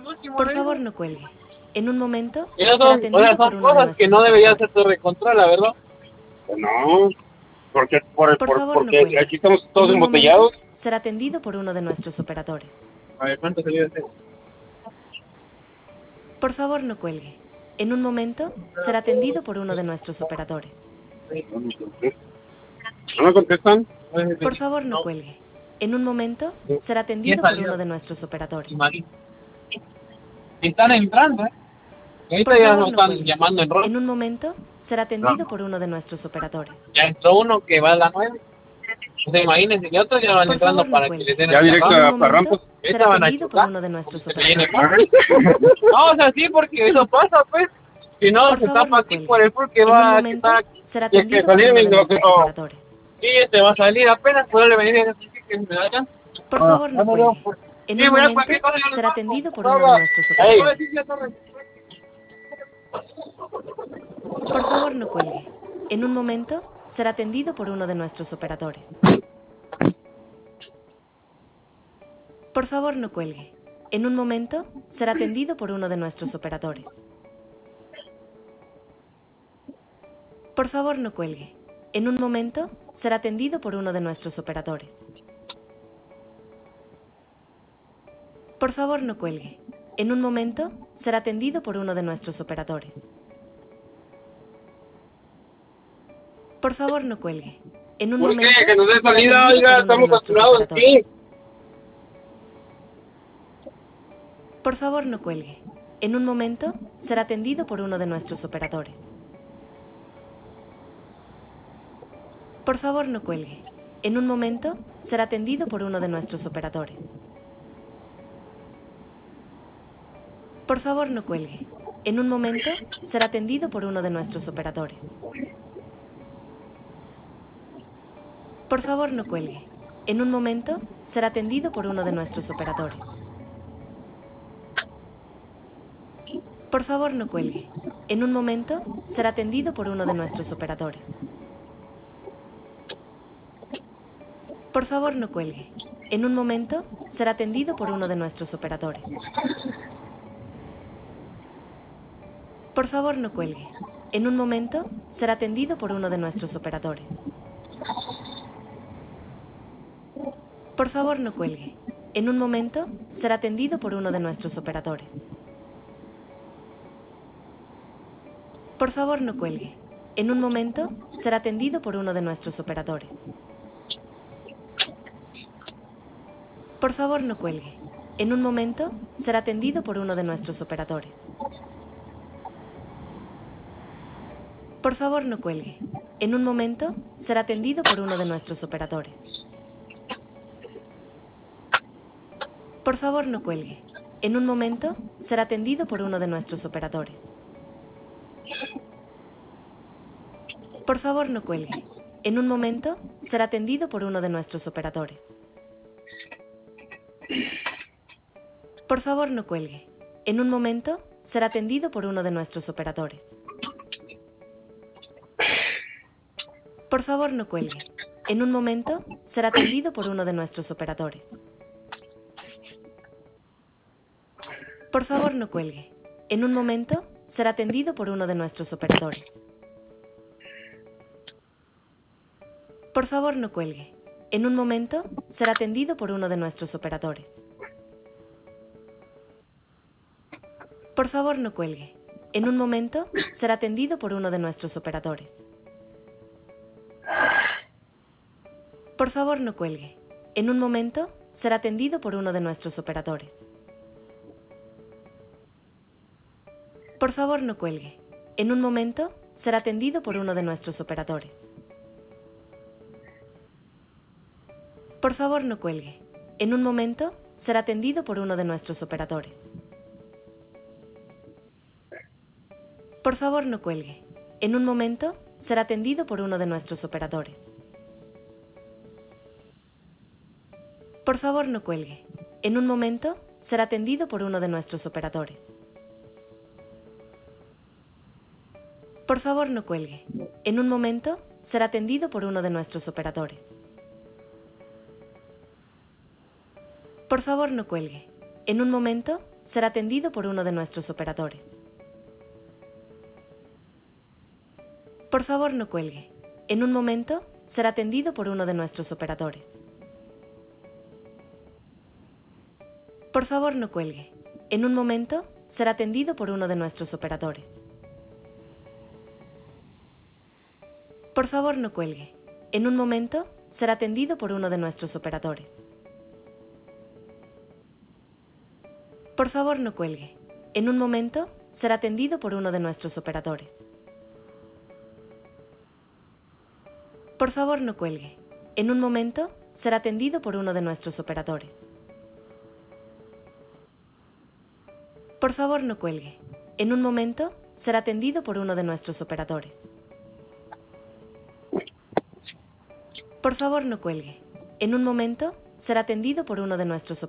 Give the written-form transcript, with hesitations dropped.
último Por le favor, digo. no cuelgue. En un momento Esas será son, o sea, atendido por son uno de cosas que nuestros no debería operadores. hacer de control, la verdad. No, Por favor, no porque cuelgue. aquí estamos En todos un momento embotellados. será atendido por uno de nuestros operadores. A ver, ¿cuánto salió este? Por favor, no cuelgue. En un momento será atendido por uno de nuestros operadores. ¿No me contestan? Por favor, no cuelgue. En un momento será 10 atendido por uno salidas. de nuestros operadores. Imagínate. Están entrando, ¿eh? Y ahorita Por ya favor, nos no están cuelgue. llamando en rol. En un momento será atendido por uno de nuestros operadores. Ya entró uno que va a la 9. O sea, imagínense, y otros ya van Por entrando favor, no para que cuelgue. les den Ya el directo En un trabajo. a momento Parrampos. será Ahorita van a atendido por chocar. uno de nuestros Se viene operadores. más. No, o sea, sí, porque eso pasa, pues. Si no, Por se favor, tapa no aquí cuelgue. por el full que En un va, que momento está aquí. será Y es que atendido por salir uno mi de nuestros operadores. Sí, este va a salir apenas, poderle venir a ese que me da chance. Por favor, no Ya me veo, cuelgue. pues. En Sí, un voy a momento cualquier cosa, yo les será marco. atendido por uno de Hola. nuestros Ey. operadores. Sí, sí, ya está. Por favor, no cuelgue. En un momento será atendido por uno de nuestros operadores. Por favor, no cuelgue. En un momento será atendido por uno de nuestros operadores. Por favor, no cuelgue. En un momento será atendido por uno de nuestros operadores. Por favor, no cuelgue. En un momento será atendido por uno de nuestros operadores. Por favor, no cuelgue. En un ¿Por qué? momento Que nos dé será salida, atendido oiga, por uno de estamos nuestros saturados operadores. aquí. Por favor, no cuelgue. En un momento será atendido por uno de nuestros operadores. Por favor, no cuelgue. En un momento será atendido por uno de nuestros operadores. Por favor, no cuelgue. En un momento será atendido por uno de nuestros operadores. Por favor, no cuelgue. En un momento será atendido por uno de nuestros operadores. Por favor, no cuelgue. En un momento será atendido por uno de nuestros operadores. Por favor, no cuelgue. En un momento será atendido por uno de nuestros operadores. Por favor, no cuelgue. En un momento será atendido por uno de nuestros operadores. Por favor, no cuelgue. En un momento será atendido por uno de nuestros operadores. Por favor, no cuelgue. En un momento será atendido por uno de nuestros operadores. Por favor, no cuelgue. En un momento será atendido por uno de nuestros operadores. Por favor, no cuelgue. En un momento será atendido por uno de nuestros operadores. Por favor, no cuelgue. En un momento será atendido por uno de nuestros operadores. Por favor, no cuelgue. En un momento será atendido por uno de nuestros operadores. Por favor, no cuelgue. En un momento será atendido por uno de nuestros operadores. Por favor, no cuelgue. En un momento será atendido por uno de nuestros operadores. Por favor, no cuelgue. En un momento será atendido por uno de nuestros operadores. Por favor, no cuelgue. En un momento será atendido por uno de nuestros operadores. Por favor, no cuelgue. En un momento será atendido por uno de nuestros operadores. Por favor, no cuelgue. En un momento será atendido por uno de nuestros operadores. Por favor, no cuelgue. En un momento será atendido por uno de nuestros operadores. Por favor, no cuelgue. En un momento será atendido por uno de nuestros operadores. Por favor, no cuelgue. En un momento será atendido por uno de nuestros operadores. Por favor, no cuelgue. En un momento será atendido por uno de nuestros operadores. Por favor, no cuelgue. En un momento será atendido por uno de nuestros operadores. Por favor, no cuelgue. En un momento será atendido por uno de nuestros operadores. Por favor, no cuelgue. En un momento, será atendido por uno de nuestros operadores. Por favor, no cuelgue. En un momento, será atendido por uno de nuestros operadores. Por favor, no cuelgue. En un momento, será atendido por uno de nuestros operadores. Por favor, no cuelgue. En un momento, será atendido por uno de nuestros operadores. Por favor, no cuelgue. En un momento, será atendido por uno de nuestros operadores. Por favor, no cuelgue. En un momento, será atendido por uno de nuestros operadores. Por favor, no cuelgue. En un momento, será atendido por uno de nuestros operadores.